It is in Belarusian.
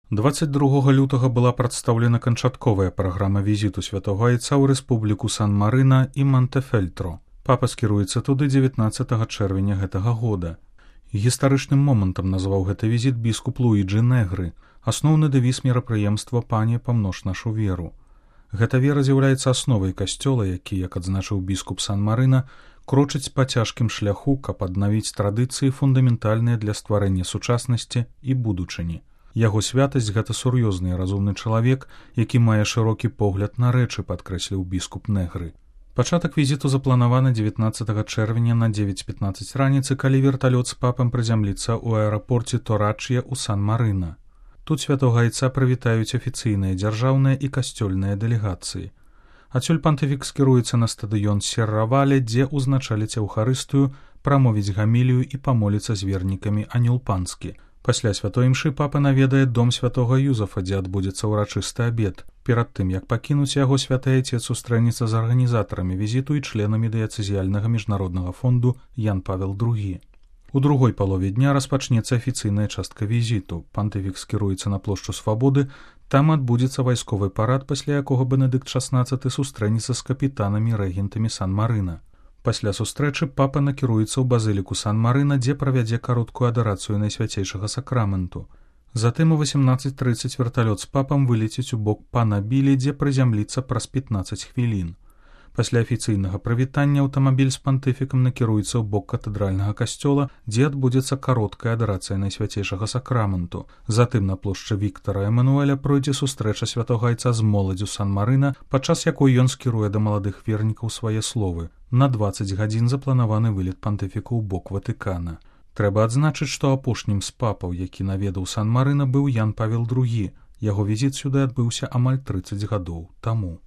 22 лютага была прадстаўлена канчатковая праграма візіту святога айца ў рэспубліку Сан-Марына і Монтефельтро. Папа скіруецца туды 19 чэрвеня гэтага года. Гістарычным момантам назваў гэты візіт біскуп Луіджі Негры, асноўны дэвіз мерапрыемства «Пане, памнож нашу веру». Гэта вера з'яўляецца асновай касцёла, які, як адзначыў біскуп Сан-Марына, крочыць па цяжкім шляху, каб аднавіць традыцыі фундаментальныя для стварэння сучаснасці і будучыні. Яго святасць – гэта сур'ёзны і разумны чалавек, які мае шырокі погляд на рэчы, падкрэсліў біскуп Негры. Пачатак візіту запланаваны 19 чэрвеня на 9:15 раніцы, калі верталёт з папам прызямліцца ў аэрапорце Торачья ў Сан-Марына. Тут святога айца прывітаюць афіцыйныя дзяржаўныя і касцёльныя дэлегацыі. Адсюль пантыфік скіруецца на стадыён Серравале, дзе ўзначаліць эўхарыстыю, прамовіць гамілію і памоліцца з вернікамі анёл-панскі. Пасля святой імшы папа наведае дом святога Юзафа, дзе адбудзецца ўрачысты абед. Перад тым, як пакінуць яго, святы айцец сустрэнецца з арганізатарамі візіту і членамі дыяцэзіяльнага міжнароднага фонду Ян Павел II. У другой палове дня распачнецца афіцыйная частка візіту. Пантыфік скіруецца на плошчу Свабоды, там адбудзецца вайсковы парад, пасля якога Бенедыкт XVI сустрэнецца з капітанамі і рэгентамі Сан-Марына. Пасля сустрэчы папа накіруецца ў базыліку Сан-Марына, дзе правядзе кароткую адарацыю Найсвяцейшага сакраменту. Затым у 18:30 верталёт з папам вылеціць у бок пана Білі, дзе прызямліцца праз 15 хвілін. Пасля афіцыйнага прывітання аўтамабіль з пантыфікам накіруецца ў бок катэдральнага касцёла, дзе адбудзецца кароткая адарацыя Найсвяцейшага сакраменту. Затым на плошчы Віктара Эмануэля пройдзе сустрэча святога айца з моладзю Сан-Марына, падчас якой ён скіруе да маладых вернікаў свае словы. На 20 гадзін запланаваны вылет пантыфіка ў бок Ватыкана. Трэба адзначыць, што апошнім з папаў, які наведаў Сан-Марына, быў Ян Павел II. Яго візіт сюды адбыўся амаль 30 гадоў таму.